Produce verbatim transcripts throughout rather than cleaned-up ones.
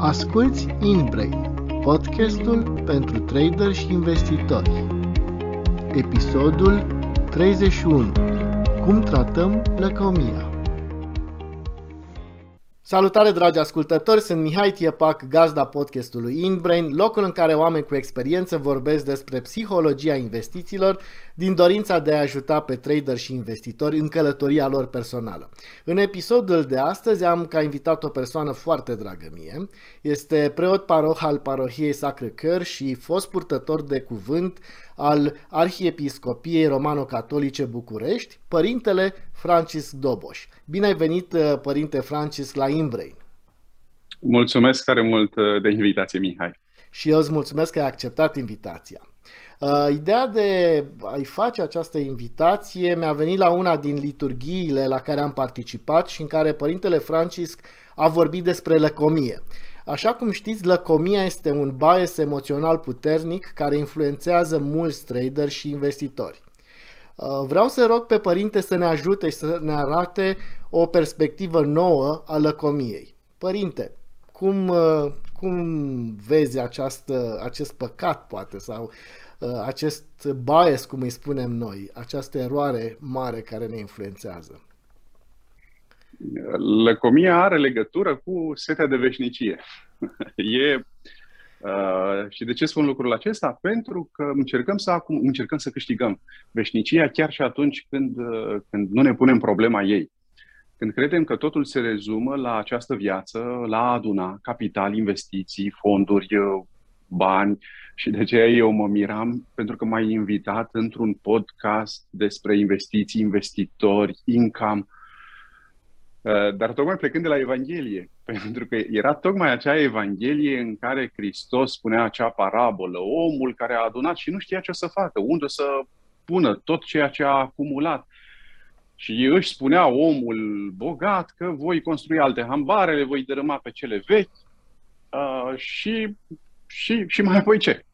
Asculți InBrain, podcastul pentru trader și investitori. Episodul treizeci și unu. Cum tratăm lăcomia? Salutare, dragi ascultători, sunt Mihai Tiepac, gazda podcastului InBrain, locul în care oameni cu experiență vorbesc despre psihologia investițiilor din dorința de a ajuta pe trader și investitori în călătoria lor personală. În episodul de astăzi am ca invitat o persoană foarte dragă mie. Este preot paroh al parohiei Sacré-Cœur și fost purtător de cuvânt al Arhiepiscopiei Romano-Catolice București, părintele Francisc Doboș. Bine ai venit, părinte Francisc, la InBrain. Mulțumesc tare mult de invitație, Mihai. Și eu îți mulțumesc că ai acceptat invitația. Uh, ideea de a-i face această invitație mi-a venit la una din liturghiile la care am participat și în care părintele Francisc a vorbit despre lăcomie. Așa cum știți, lăcomia este un bias emoțional puternic care influențează mulți traderi și investitori. Vreau să rog pe părinte să ne ajute și să ne arate o perspectivă nouă a lăcomiei. Părinte, cum, cum vezi această, acest păcat, poate, sau acest bias, cum îi spunem noi, această eroare mare care ne influențează? Lăcomia are legătură cu setea de veșnicie. e, uh, și de ce spun lucrul acesta? Pentru că încercăm să, acum, încercăm să câștigăm veșnicia chiar și atunci când, uh, când nu ne punem problema ei. Când credem că totul se rezumă la această viață, la a aduna capital, investiții, fonduri, uh, bani. Și de aceea eu mă miram pentru că m-ai invitat într-un podcast despre investiții, investitori, income. Dar tocmai plecând de la Evanghelie, pentru că era tocmai acea Evanghelie în care Hristos spunea acea parabolă, omul care a adunat și nu știa ce o să facă, unde să pună tot ceea ce a acumulat. Și își spunea omul bogat că voi construi alte hambare, le voi dărâma pe cele vechi uh, și, și, și mai apoi ce?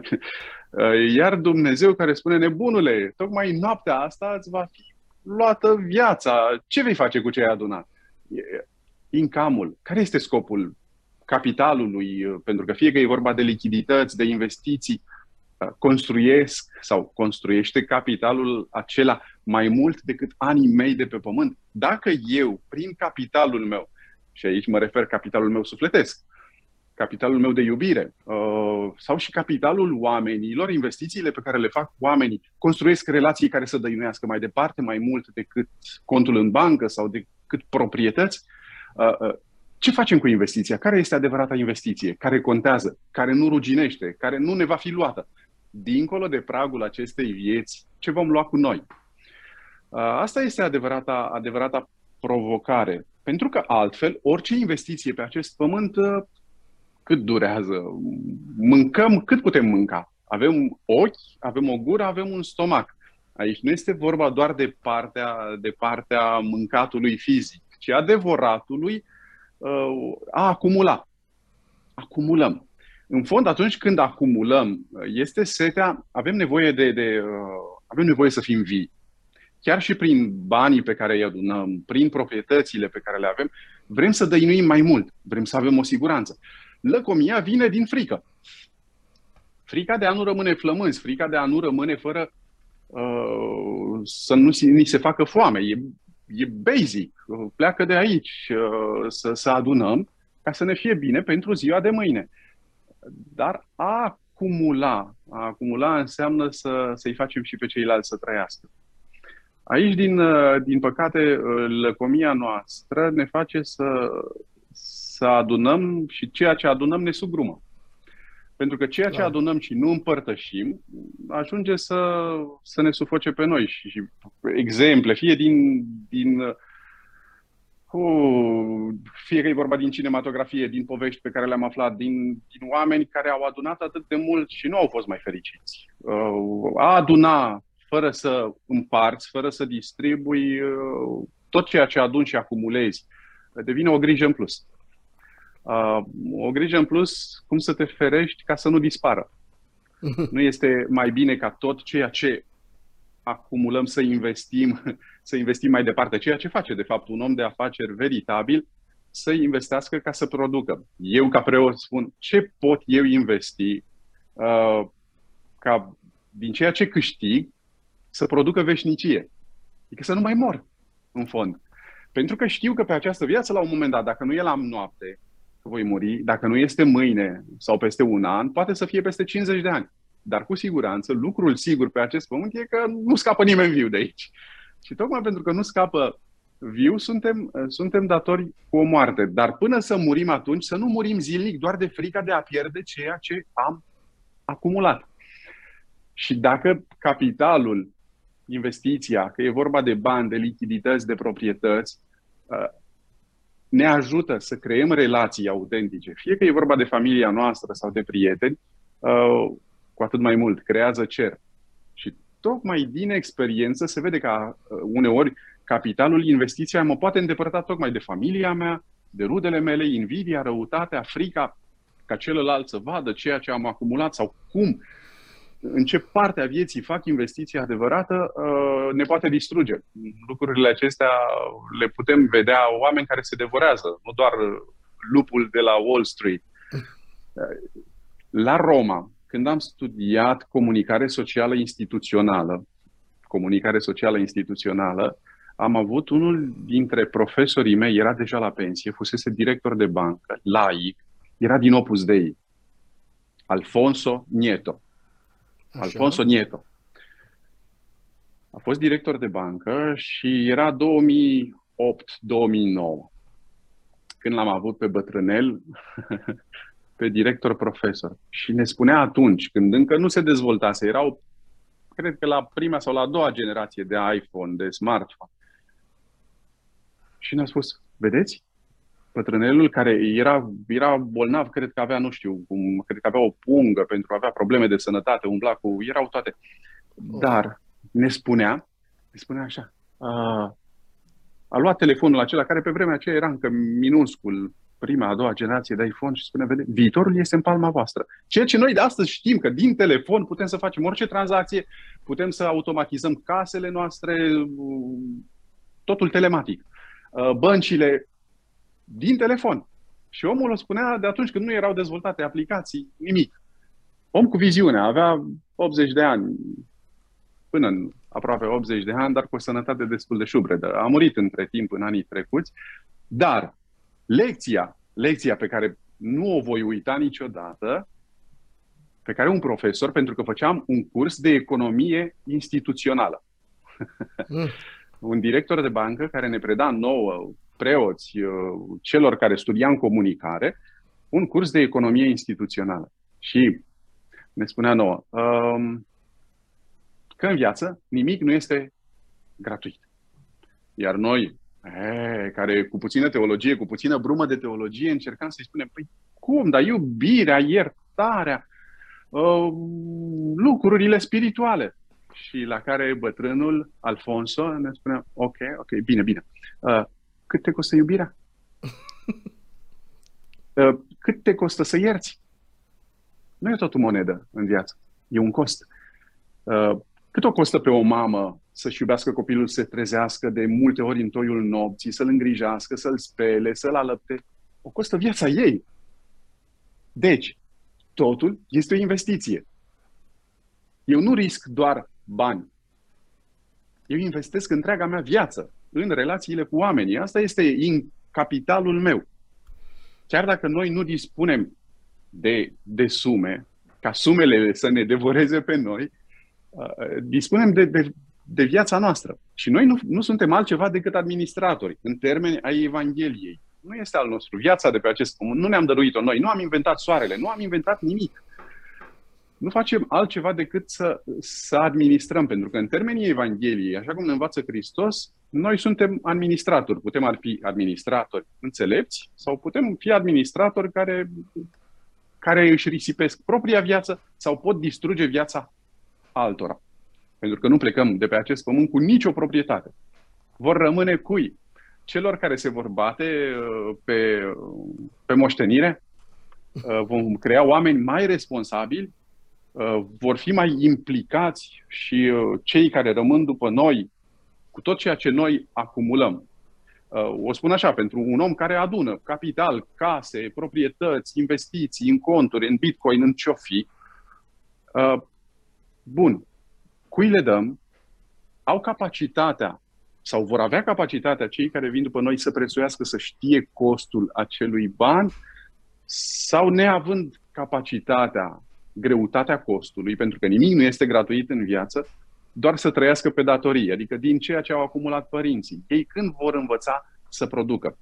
Iar Dumnezeu care spune, nebunule, tocmai noaptea asta îți va fi luată viața. Ce vei face cu ce ai adunat? Income-ul. Care este scopul capitalului? Pentru că fie că e vorba de lichidități, de investiții, construiesc sau construiește capitalul acela mai mult decât anii mei de pe pământ. Dacă eu, prin capitalul meu, și aici mă refer capitalul meu sufletesc, capitalul meu de iubire sau și capitalul oamenilor, investițiile pe care le fac oamenii, construiesc relații care să dăinuiască mai departe, mai mult decât contul în bancă sau decât proprietăți. Ce facem cu investiția? Care este adevărata investiție? Care contează? Care nu ruginește? Care nu ne va fi luată? Dincolo de pragul acestei vieți, ce vom lua cu noi? Asta este adevărata, adevărata provocare. Pentru că altfel, orice investiție pe acest pământ, cât durează? Mâncăm cât putem mânca? Avem ochi, avem o gură, avem un stomac. Aici nu este vorba doar de partea, de partea mâncatului fizic, ci a devoratului a acumula. Acumulăm. În fond, atunci când acumulăm, este setea, avem nevoie, de, de, avem nevoie să fim vii. Chiar și prin banii pe care îi adunăm, prin proprietățile pe care le avem, vrem să dăinuim mai mult, vrem să avem o siguranță. Lăcomia vine din frică. Frica de a nu rămâne flămânzi, frica de a nu rămâne fără uh, să nu ni se facă foame. E, e basic. Pleacă de aici uh, să, să adunăm ca să ne fie bine pentru ziua de mâine. Dar a acumula, a acumula înseamnă să, să-i facem și pe ceilalți să trăiască. Aici, din, din păcate, lăcomia noastră ne face să, să adunăm și ceea ce adunăm ne sugrumă. Pentru că ceea ce adunăm și nu împărtășim ajunge să, să ne sufoce pe noi. Și, și exemple, fie din, din uh, fie că e vorba din cinematografie, din povești pe care le-am aflat, din, din oameni care au adunat atât de mult și nu au fost mai fericiți. Uh, a aduna fără să împarți, fără să distribui, tot ceea ce aduni și acumulezi devine o grijă în plus. O grijă în plus, cum să te ferești ca să nu dispară. Nu este mai bine ca tot ceea ce acumulăm să investim, să investim mai departe. Ceea ce face, de fapt, un om de afaceri veritabil să investească ca să producă. Eu, ca preot, spun ce pot eu investi uh, ca din ceea ce câștig să producă veșnicie. Adică să nu mai mor, în fond. Pentru că știu că pe această viață, la un moment dat, dacă nu e la noapte, că voi muri, dacă nu este mâine sau peste un an, poate să fie peste cincizeci de ani. Dar cu siguranță, lucrul sigur pe acest pământ e că nu scapă nimeni viu de aici. Și tocmai pentru că nu scapă viu, suntem, suntem datori cu o moarte. Dar până să murim atunci, să nu murim zilnic doar de frica de a pierde ceea ce am acumulat. Și dacă capitalul, investiția, că e vorba de bani, de lichidități, de proprietăți, ne ajută să creăm relații autentice, fie că e vorba de familia noastră sau de prieteni, cu atât mai mult, creează cer. Și tocmai din experiență se vede că uneori capitalul, investiția mă poate îndepărta tocmai de familia mea, de rudele mele, invidia, răutatea, frica ca celălalt să vadă ceea ce am acumulat sau cum, în ce parte a vieții fac investiția adevărată, ne poate distruge. Lucrurile acestea le putem vedea oameni care se devorează, nu doar lupul de la Wall Street. La Roma, când am studiat comunicare socială instituțională, comunicare socială instituțională, am avut unul dintre profesorii mei, era deja la pensie, fusese director de bancă, laic, era din Opus Dei, Alfonso Nieto. Așa. Alfonso Nieto. A fost director de bancă și era două mii opt două mii nouă, când l-am avut pe bătrânel, pe director profesor. Și ne spunea atunci, când încă nu se dezvoltase, erau, cred că la prima sau la a doua generație de iPhone, de smartphone. Și ne-a spus, vedeți? Bătrânelul care era, era bolnav, cred că avea, nu știu, cum, cred că avea o pungă pentru a avea probleme de sănătate, umbla cu, erau toate. Dar ne spunea, ne spunea așa, a, a luat telefonul acela, care pe vremea aceea era încă minuscul, prima, a doua generație de iPhone și spunea, vede, viitorul este în palma voastră. Ceea ce noi de astăzi știm, că din telefon putem să facem orice tranzacție, putem să automatizăm casele noastre, totul telematic. Băncile, din telefon. Și omul o spunea de atunci când nu erau dezvoltate aplicații, nimic. Om cu viziune, avea optzeci de ani, până în aproape optzeci de ani, dar cu o sănătate destul de șubredă. A murit între timp în anii trecuți, dar lecția, lecția pe care nu o voi uita niciodată, pe care un profesor, pentru că făceam un curs de economie instituțională. Mm. Un director de bancă care ne preda nouă, preoți, celor care studiam comunicare, un curs de economie instituțională. Și ne spunea nouă că în viață nimic nu este gratuit. Iar noi, e, care cu puțină teologie, cu puțină brumă de teologie, încercam să-i spunem, păi cum, dar iubirea, iertarea, lucrurile spirituale. Și la care bătrânul Alfonso ne spunea, ok, ok, bine, bine. Uh, cât te costă iubirea? Uh, cât te costă să ierți? Nu e tot o monedă în viață, e un cost. Uh, cât o costă pe o mamă să-și iubească copilul, să se trezească de multe ori în toiul nopții, să-l îngrijească, să-l spele, să-l alăpte? O costă viața ei. Deci, totul este o investiție. Eu nu risc doar bani. Eu investesc întreaga mea viață în relațiile cu oamenii. Asta este capitalul meu. Chiar dacă noi nu dispunem de, de sume, ca sumele să ne devoreze pe noi, uh, dispunem de, de, de viața noastră. Și noi nu, nu suntem altceva decât administratori, în termeni ai Evangheliei. Nu este al nostru. Viața de pe acest pământ nu ne-am dăruit-o noi. Nu am inventat soarele, nu am inventat nimic. Nu facem altceva decât să, să administrăm, pentru că în termenii Evangheliei, așa cum ne învață Hristos, noi suntem administratori. Putem fi administratori înțelepți sau putem fi administratori care, care își risipesc propria viață sau pot distruge viața altora. Pentru că nu plecăm de pe acest pământ cu nicio proprietate. Vor rămâne cui? Celor care se vor bate pe, pe moștenire? Vom crea oameni mai responsabili? Vor fi mai implicați și cei care rămân după noi cu tot ceea ce noi acumulăm. O spun așa, pentru un om care adună capital, case, proprietăți, investiții în conturi, în Bitcoin, în ce-o fi, bun, cui le dăm? Au capacitatea sau vor avea capacitatea cei care vin după noi să prețuiască, să știe costul acelui ban, sau neavând capacitatea, greutatea costului, pentru că nimic nu este gratuit în viață, doar să trăiască pe datorie, adică din ceea ce au acumulat părinții. Ei când vor învăța să producă?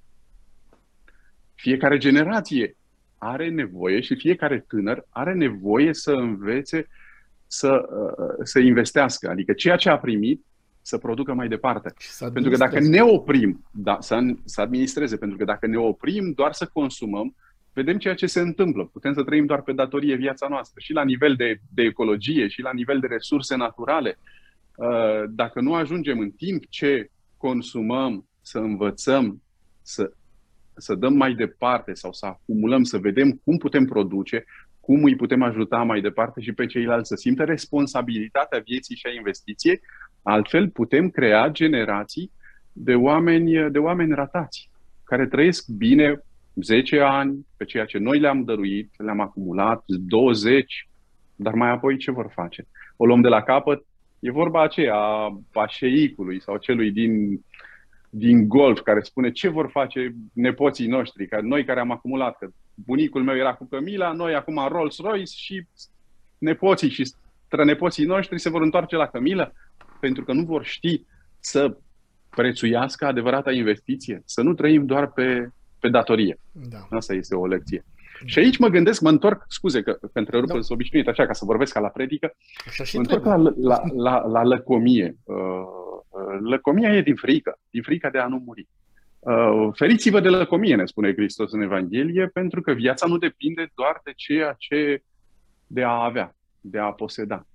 Fiecare generație are nevoie și fiecare tânăr are nevoie să învețe să, să investească, adică ceea ce a primit să producă mai departe. Pentru că dacă ne oprim, da, să, să administreze, pentru că dacă ne oprim doar să consumăm, vedem ceea ce se întâmplă. Putem să trăim doar pe datorie viața noastră, și la nivel de, de ecologie, și la nivel de resurse naturale. Dacă nu ajungem în timp ce consumăm să învățăm, să, să dăm mai departe sau să acumulăm, să vedem cum putem produce, cum îi putem ajuta mai departe și pe ceilalți să simtă responsabilitatea vieții și a investiției, altfel putem crea generații de oameni, de oameni ratați, care trăiesc bine zece ani pe ceea ce noi le-am dăruit, le-am acumulat, douăzeci, dar mai apoi ce vor face? O luăm de la capăt. E vorba aceea a șeicului sau celui din, din golf care spune ce vor face nepoții noștri, că noi care am acumulat, că bunicul meu era cu cămila, noi acum Rolls-Royce și nepoții și strănepoții noștri se vor întoarce la cămilă pentru că nu vor ști să prețuiască adevărata investiție, să nu trăim doar pe, pe datorie. Da. Asta este o lecție. Și aici mă gândesc, mă întorc, scuze că pe întrerup, da. Sunt obișnuit așa ca să vorbesc ca la predică, mă întorc la, la, la, la lăcomie. Lăcomia e din frică, din frica de a nu muri. Feriți-vă de lăcomie, ne spune Hristos în Evanghelie, pentru că viața nu depinde doar de ceea ce de a avea, de a poseda.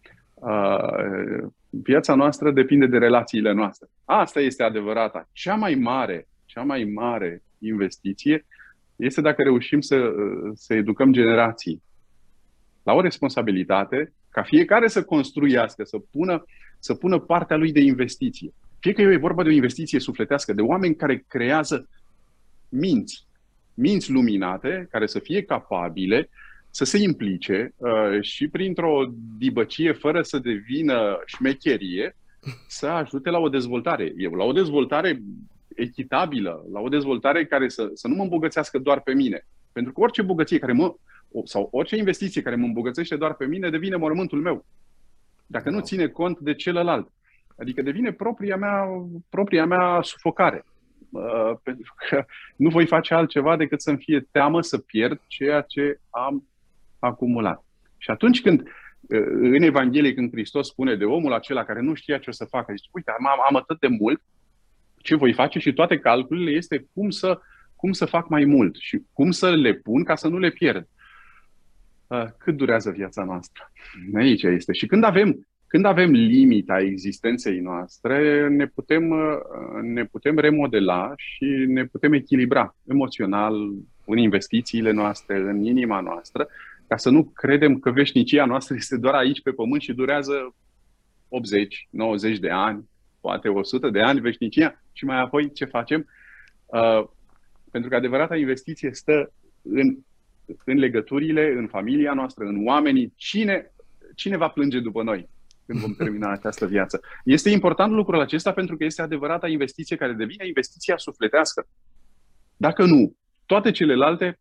Viața noastră depinde de relațiile noastre. Asta este adevărata. Cea mai mare, cea mai mare investiție este dacă reușim să, să educăm generații la o responsabilitate, ca fiecare să construiască, să pună, să pună partea lui de investiție. Fie că e vorba de o investiție sufletească, de oameni care creează minți, minți luminate, care să fie capabile să se implice uh, și printr-o dibăcie, fără să devină șmecherie, să ajute la o dezvoltare. La o dezvoltare echitabilă, la o dezvoltare care să, să nu mă îmbogățească doar pe mine. Pentru că orice bogăție care mă, sau orice investiție care mă îmbogățește doar pe mine devine mormântul meu. Dacă nu ține cont de celălalt. Adică devine propria mea, propria mea sufocare. Uh, pentru că nu voi face altceva decât să-mi fie teamă să pierd ceea ce am acumulat. Și atunci când uh, în Evanghelie, când Hristos spune de omul acela care nu știa ce o să facă, zice, uite, am, am atât de mult, ce voi face? Și toate calculele este cum să, cum să fac mai mult și cum să le pun ca să nu le pierd. Uh, cât durează viața noastră? Aici este. Și când avem Când avem limita existenței noastre, ne putem, ne putem remodela și ne putem echilibra emoțional în investițiile noastre, în inima noastră, ca să nu credem că veșnicia noastră este doar aici pe pământ și durează optzeci, nouăzeci de ani, poate o sută de ani veșnicia și mai apoi ce facem? Uh, pentru că adevărata investiție stă în, în legăturile, în familia noastră, în oamenii. Cine, cine va plânge după noi când vom termina această viață? Este important lucrul acesta pentru că este adevărata investiție care devine investiția sufletească. Dacă nu, toate celelalte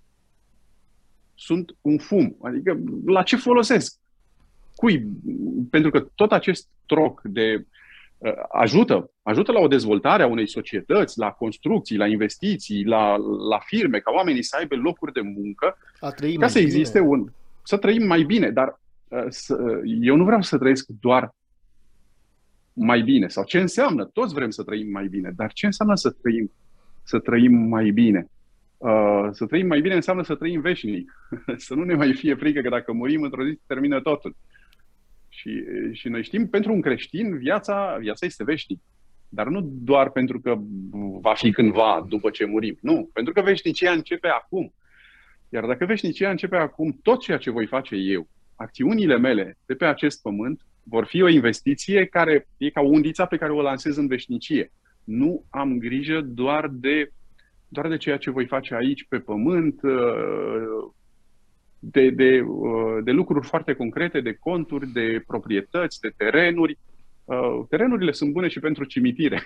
sunt un fum. Adică la ce folosesc? Cui? Pentru că tot acest troc de uh, ajută, ajută la o dezvoltare a unei societăți, la construcții, la investiții, la, la firme, ca oamenii să aibă locuri de muncă, ca să existe bine. un... să trăim mai bine, dar eu nu vreau să trăiesc doar mai bine. Sau ce înseamnă? Toți vrem să trăim mai bine. Dar ce înseamnă să trăim, să trăim mai bine? Uh, să trăim mai bine înseamnă să trăim veșnic. Să nu ne mai fie frică că dacă murim într-o zi termină totul. Și, și noi știm, pentru un creștin, viața, viața este veșnic. Dar nu doar pentru că va fi cândva după ce murim. Nu, pentru că veșnicia începe acum. Iar dacă veșnicia începe acum, tot ceea ce voi face eu, acțiunile mele de pe acest pământ vor fi o investiție care e ca undița pe care o lansez în veșnicie. Nu am grijă doar de, doar de ceea ce voi face aici pe pământ, de, de, de lucruri foarte concrete, de conturi, de proprietăți, de terenuri. Terenurile sunt bune și pentru cimitire.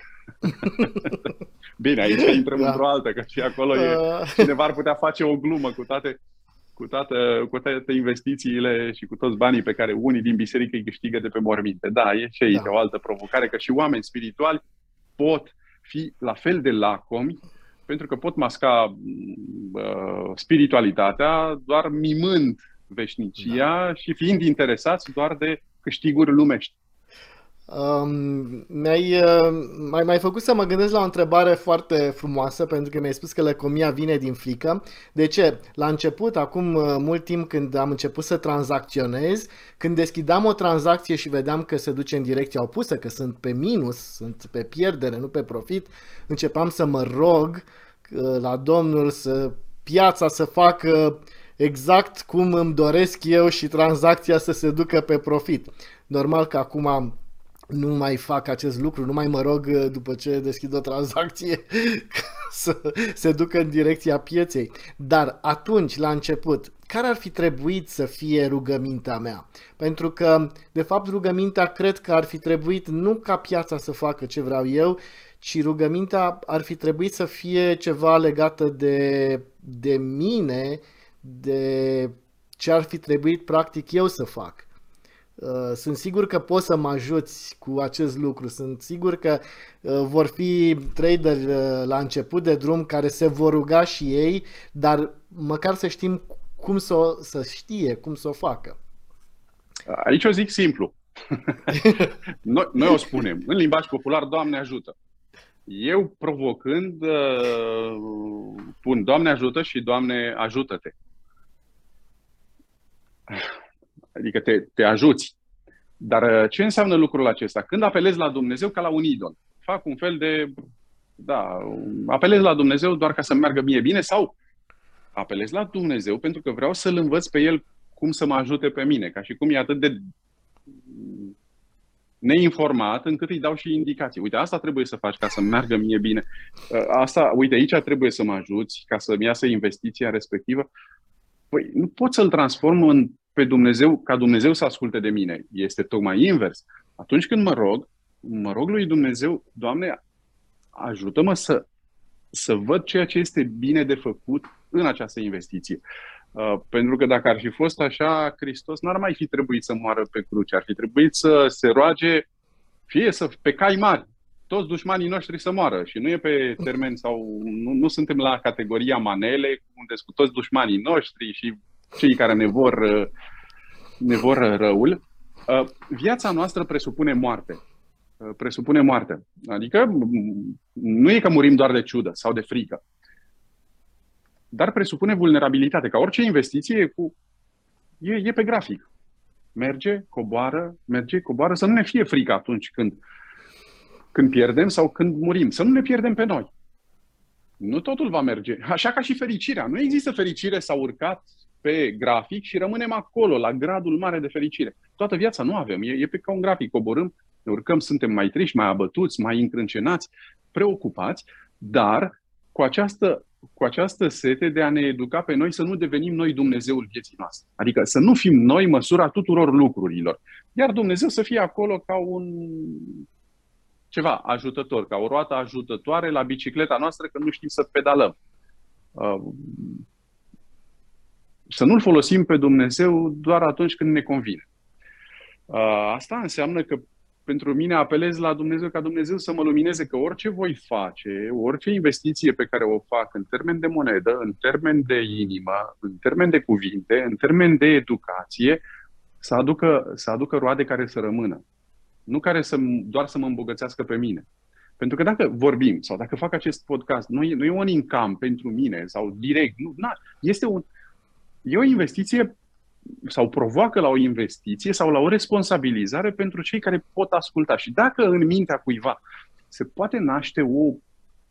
Bine, aici intrăm da. într-o altă, că și acolo e, cineva ar putea face o glumă cu toate, cu, toate, cu toate investițiile și cu toți banii pe care unii din biserică îi câștigă de pe morminte. Da, e și aici da. o altă provocare, că și oameni spirituali pot fi la fel de lacomi, pentru că pot masca uh, spiritualitatea doar mimând veșnicia da. și fiind interesați doar de câștiguri lumești. Um, mi-ai, uh, mai, mai făcut să mă gândesc la o întrebare foarte frumoasă, pentru că mi-ai spus că lăcomia vine din frică. De ce? La început, acum uh, mult timp, când am început să tranzacționez, când deschideam o tranzacție și vedeam că se duce în direcția opusă, că sunt pe minus, sunt pe pierdere, nu pe profit, începeam să mă rog uh, la Domnul să piața să facă exact cum îmi doresc eu și tranzacția să se ducă pe profit. Normal că acum nu mai fac acest lucru, nu mai mă rog după ce deschid o tranzacție să se ducă în direcția pieței. Dar atunci, la început, care ar fi trebuit să fie rugămintea mea? Pentru că, de fapt, rugămintea cred că ar fi trebuit nu ca piața să facă ce vreau eu, ci rugămintea ar fi trebuit să fie ceva legată de, de mine, de ce ar fi trebuit practic eu să fac. Sunt sigur că poți să mă ajuți cu acest lucru. Sunt sigur că vor fi traderi la început de drum care se vor ruga și ei, dar măcar să știm cum să, o, să știe, cum să o facă. Aici o zic simplu. Noi, noi o spunem în limbaj popular, Doamne ajută. Eu provocând pun Doamne ajută și Doamne ajută-te. Adică te, te ajuți. Dar ce înseamnă lucrul acesta? Când apelezi la Dumnezeu ca la un idol. Fac un fel de... Da, apelez la Dumnezeu doar ca să meargă mie bine sau apelez la Dumnezeu pentru că vreau să-L învăț pe El cum să mă ajute pe mine. Ca și cum e atât de neinformat încât îi dau și indicații. Uite, asta trebuie să faci ca să meargă mie bine. Asta, uite, aici trebuie să mă ajuți ca să-mi iasă investiția respectivă. Păi, nu pot să-L transform în pe Dumnezeu, ca Dumnezeu să asculte de mine. Este tocmai invers. Atunci când mă rog, mă rog lui Dumnezeu, Doamne, ajută-mă să, să văd ceea ce este bine de făcut în această investiție. Uh, pentru că dacă ar fi fost așa, Hristos n-ar mai fi trebuit să moară pe cruce. Ar fi trebuit să se roage, fie să, pe cai mari, toți dușmanii noștri să moară. Și nu e pe termen sau nu, nu suntem la categoria manele, unde sunt toți dușmanii noștri și cei care ne vor, ne vor răul. Viața noastră presupune moarte. Presupune moarte. Adică nu e că murim doar de ciudă sau de frică. Dar presupune vulnerabilitate. Ca orice investiție e, cu, e, e pe grafic. Merge, coboară, merge, coboară. Să nu ne fie frică atunci când, când pierdem sau când murim. Să nu ne pierdem pe noi. Nu totul va merge. Așa ca și fericirea. Nu există fericire s-a urcat pe grafic și rămânem acolo, la gradul mare de fericire. Toată viața nu avem. E, e pe ca un grafic. Coborâm, ne urcăm, suntem mai triști, mai abătuți, mai încrâncenați, preocupați, dar cu această, cu această sete de a ne educa pe noi să nu devenim noi Dumnezeul vieții noastre. Adică să nu fim noi măsura tuturor lucrurilor. Iar Dumnezeu să fie acolo ca un ceva ajutător, ca o roată ajutătoare la bicicleta noastră că nu știm să pedalăm. Să nu-L folosim pe Dumnezeu doar atunci când ne convine. Asta înseamnă că pentru mine apelez la Dumnezeu ca Dumnezeu să mă lumineze că orice voi face, orice investiție pe care o fac în termen de monedă, în termen de inimă, în termen de cuvinte, în termen de educație, să aducă, să aducă roade care să rămână. Nu care să, doar să mă îmbogățească pe mine. Pentru că dacă vorbim sau dacă fac acest podcast, nu e, nu e un income pentru mine sau direct. Nu, na, este un, e o investiție sau provoacă la o investiție sau la o responsabilizare pentru cei care pot asculta. Și dacă în mintea cuiva se poate naște o, o,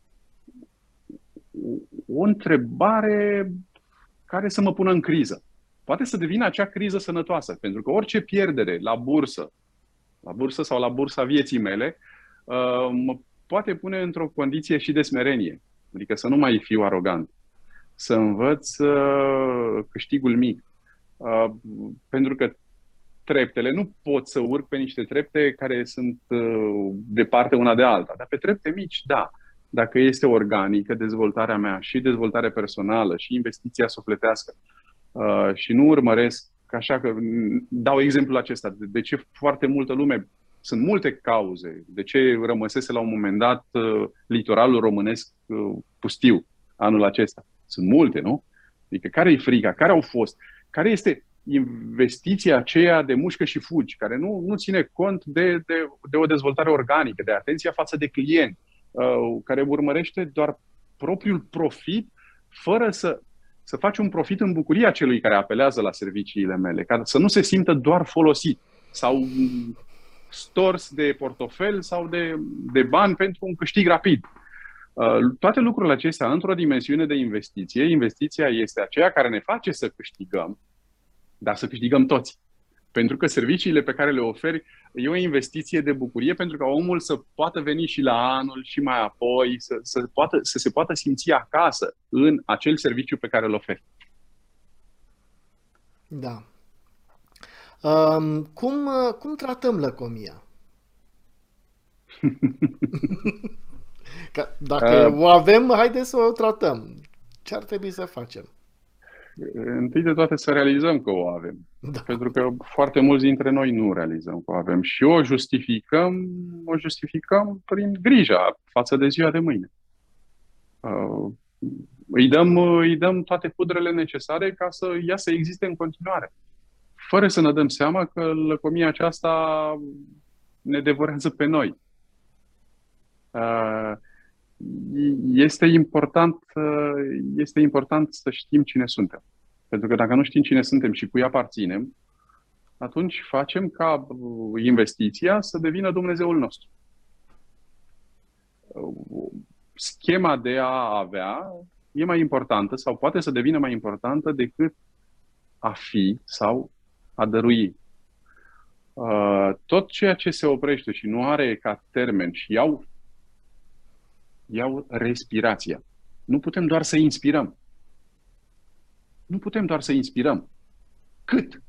o întrebare care să mă pună în criză, poate să devină acea criză sănătoasă. Pentru că orice pierdere la bursă, la bursă sau la bursa vieții mele, mă poate pune într-o condiție și de smerenie. Adică să nu mai fiu arogant. Să învăț uh, câștigul mic. Uh, pentru că treptele, nu pot să urc pe niște trepte care sunt uh, departe una de alta. Dar pe trepte mici, da. Dacă este organică dezvoltarea mea și dezvoltare personală și investiția sufletească uh, și nu urmăresc, așa că dau exemplul acesta, de, de ce foarte multă lume, sunt multe cauze, de ce rămăsese la un moment dat uh, litoralul românesc uh, pustiu anul acesta. Sunt multe, nu? Adică care e frica? Care au fost? Care este investiția aceea de mușcă și fugi, care nu, nu ține cont de, de, de o dezvoltare organică, de atenția față de client, uh, care urmărește doar propriul profit, fără să, să faci un profit în bucuria celui care apelează la serviciile mele, ca să nu se simtă doar folosit sau stors de portofel sau de, de bani pentru un câștig rapid. Uh, toate lucrurile acestea, într-o dimensiune de investiție, investiția este aceea care ne face să câștigăm, dar să câștigăm toți. Pentru că serviciile pe care le oferi e o investiție de bucurie pentru ca omul să poată veni și la anul și mai apoi, să, să, poată, să se poată simți acasă în acel serviciu pe care îl oferi. Da. Um, cum, cum tratăm lăcomia? Că dacă uh, o avem, haideți să o tratăm. Ce ar trebui să facem? Întâi de toate să realizăm că o avem. Da. Pentru că foarte mulți dintre noi nu realizăm că o avem. Și o justificăm, o justificăm prin grija față de ziua de mâine. Uh, îi, dăm, îi dăm toate pudrele necesare ca să ea să existe în continuare. Fără să ne dăm seama că lăcomia aceasta ne devorează pe noi. Uh, Este important, este important să știm cine suntem. Pentru că dacă nu știm cine suntem și cui aparținem, atunci facem ca investiția să devină Dumnezeul nostru. Schema de a avea e mai importantă sau poate să devină mai importantă decât a fi sau a dărui. Tot ceea ce se oprește și nu are ca termen și iau iau respirația. Nu putem doar să inspirăm. Nu putem doar să inspirăm. Cât?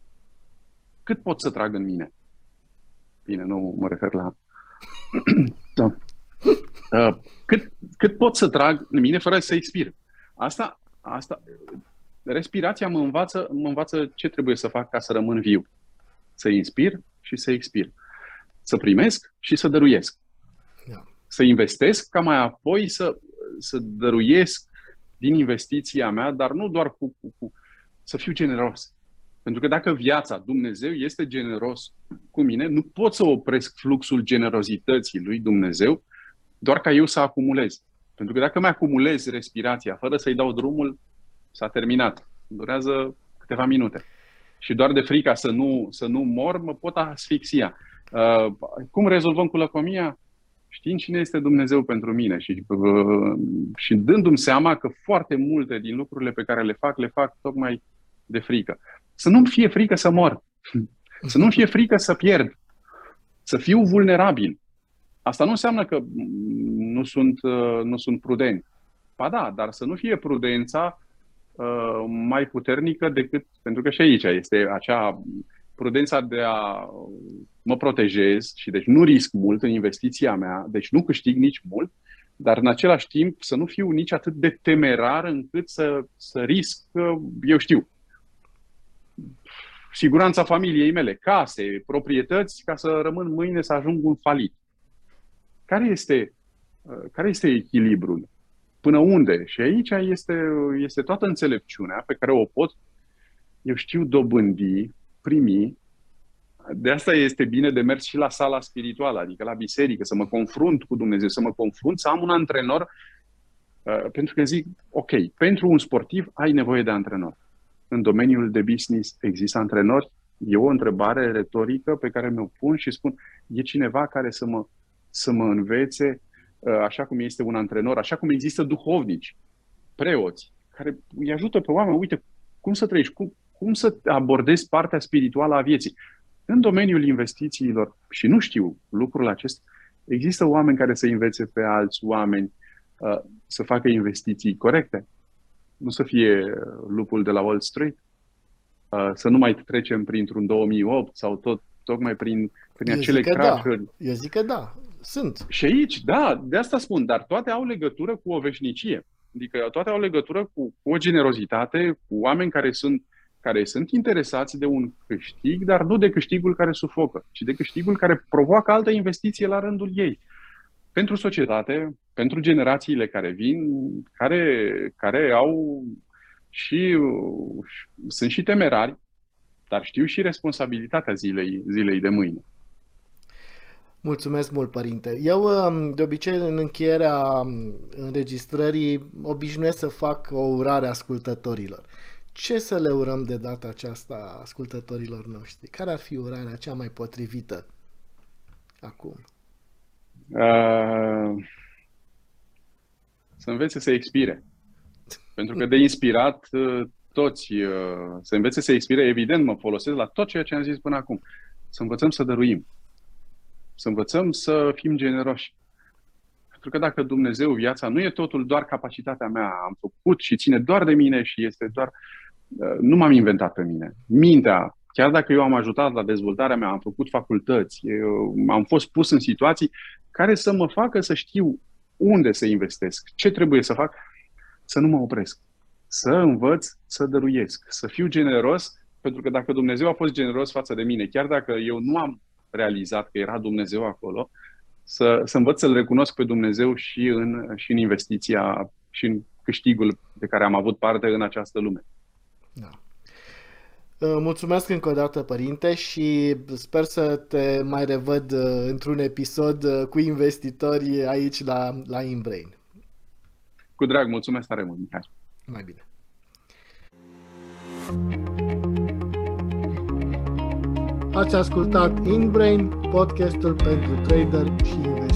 Cât pot să trag în mine? Bine, nu mă refer la... da. cât, cât pot să trag în mine fără să expir? Asta, asta, respirația mă învață, mă învață ce trebuie să fac ca să rămân viu. Să inspir și să expir. Să primesc și să dăruiesc. Să investesc, ca mai apoi să, să dăruiesc din investiția mea, dar nu doar cu, cu, cu... să fiu generos. Pentru că dacă viața, Dumnezeu, este generos cu mine, nu pot să opresc fluxul generozității lui Dumnezeu doar ca eu să acumulez. Pentru că dacă mi-acumulez respirația fără să-i dau drumul, s-a terminat. Durează câteva minute. Și doar de frica să nu, să nu mor, mă pot asfixia. Uh, cum rezolvăm cu lăcomia? Știind cine este Dumnezeu pentru mine și, uh, și dându-mi seama că foarte multe din lucrurile pe care le fac, le fac tocmai de frică. Să nu-mi fie frică să mor. Să nu-mi fie frică să pierd. Să fiu vulnerabil. Asta nu înseamnă că nu sunt, uh, nu sunt prudent. Ba da, dar să nu fie prudența uh, mai puternică decât... Pentru că și aici este acea prudența de a mă protejez și deci nu risc mult în investiția mea, deci nu câștig nici mult, dar în același timp să nu fiu nici atât de temerar încât să, să risc, eu știu, siguranța familiei mele, case, proprietăți, ca să rămân mâine să ajung un falit. Care este, care este echilibrul? Până unde? Și aici este, este toată înțelepciunea pe care o pot, eu știu, dobândi, primi. De asta este bine de mers și la sala spirituală, adică la biserică, să mă confrunt cu Dumnezeu, să mă confrunt, să am un antrenor, uh, pentru că zic, ok, pentru un sportiv ai nevoie de antrenor. În domeniul de business există antrenori? E o întrebare retorică pe care mi-o pun și spun, e cineva care să mă, să mă învețe, uh, așa cum este un antrenor, așa cum există duhovnici, preoți, care îi ajută pe oameni, uite, cum să trăiești, cum, cum să abordezi partea spirituală a vieții. În domeniul investițiilor, și nu știu lucrul acesta, Există oameni care să învețe pe alți oameni uh, să facă investiții corecte. Nu să fie lupul de la Wall Street, uh, să nu mai trecem printr-un două mii opt sau tot, tocmai prin, prin Eu acele zic că crashuri. da. Eu zic că da, sunt. Și aici, da, de asta spun, dar toate au legătură cu o veșnicie. Adică toate au legătură cu, cu o generozitate, cu oameni care sunt, care sunt interesați de un câștig, dar nu de câștigul care sufocă, ci de câștigul care provoacă altă investiție la rândul ei. Pentru societate, pentru generațiile care vin, care, care au și sunt și temerari, dar știu și responsabilitatea zilei, zilei de mâine. Mulțumesc mult, părinte. Eu, de obicei, în încheierea înregistrării, obișnuiesc să fac o urare ascultătorilor. Ce să le urăm de data aceasta ascultătorilor noștri? Care ar fi urarea cea mai potrivită acum? Uh, să învețe să expire. Pentru că de inspirat toți, uh, să învețe să expire, evident mă folosesc la tot ceea ce am zis până acum. Să învățăm să dăruim. Să învățăm să fim generoși. Pentru că dacă Dumnezeu, viața, nu e totul doar capacitatea mea, am făcut și ține doar de mine și este doar... Nu m-am inventat pe mine. Mintea, chiar dacă eu am ajutat la dezvoltarea mea, am făcut facultăți, eu am fost pus în situații care să mă facă să știu unde să investesc, ce trebuie să fac, să nu mă opresc. Să învăț să dăruiesc, să fiu generos, pentru că dacă Dumnezeu a fost generos față de mine, chiar dacă eu nu am realizat că era Dumnezeu acolo, să, să învăț să-L recunosc pe Dumnezeu și în, și în investiția și în câștigul de care am avut parte în această lume. Da. Mulțumesc încă o dată, părinte, și sper să te mai revăd într-un episod cu investitori aici la, la InBrain. Cu drag, mulțumesc tare mult, Mihai. Mai bine. Ați ascultat InBrain, podcastul pentru trader și investitori.